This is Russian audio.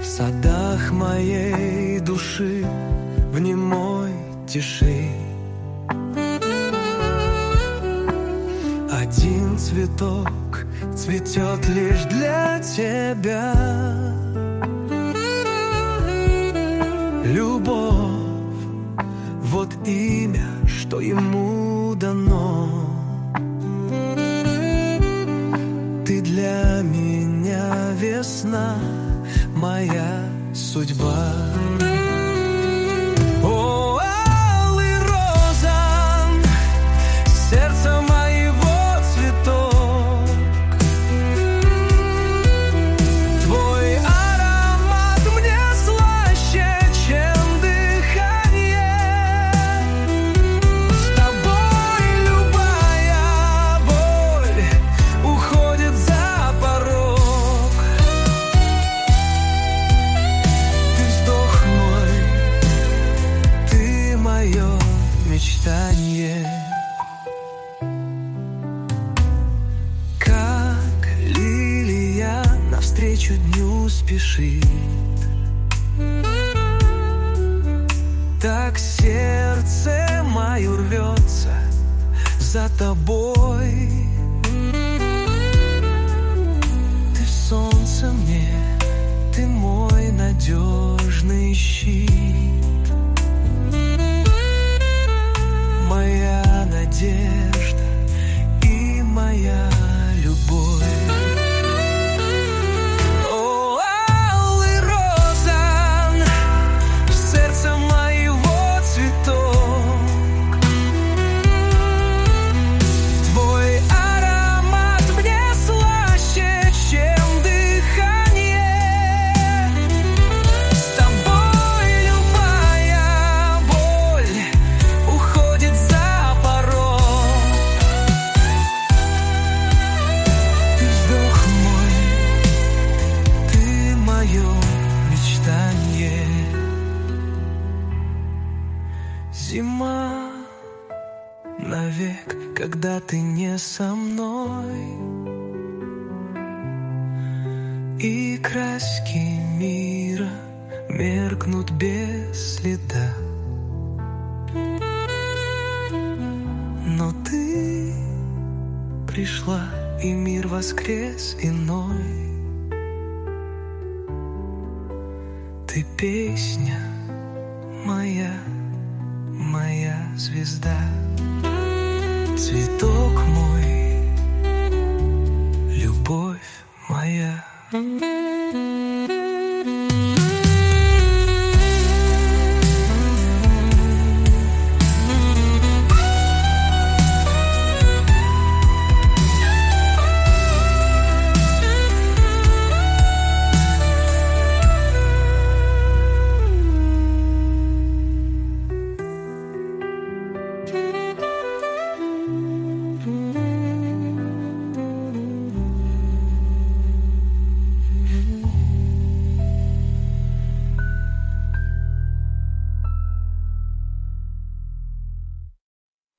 садах моей души, в немой тиши. Один цветок цветет лишь для тебя. Любовь, вот имя, что ему дано. Ты для меня весна, моя судьба. О, алый роза, сердце моего цветок. Твой аромат мне слаще, чем дыхание. С тобой любая боль уходит за порог. Ты вздох мой, ты мое мечтанье. Как лилия навстречу дню спешит, так сердце мое рвется за тобой. Ты солнце мне, ты мой надежный щит, моя надежда и моя любовь. О, алый роза, сердце моего цветок. Твой аромат мне слаще, чем дыхание. С тобой любая боль уходит за порог. Ты вздох мой, ты мое мечтанье. Зима навек, когда ты не со мной, и краски мира меркнут без следа. Но ты пришла, и мир воскрес иной. Ты песня моя, моя звезда. Цветок мой, любовь моя.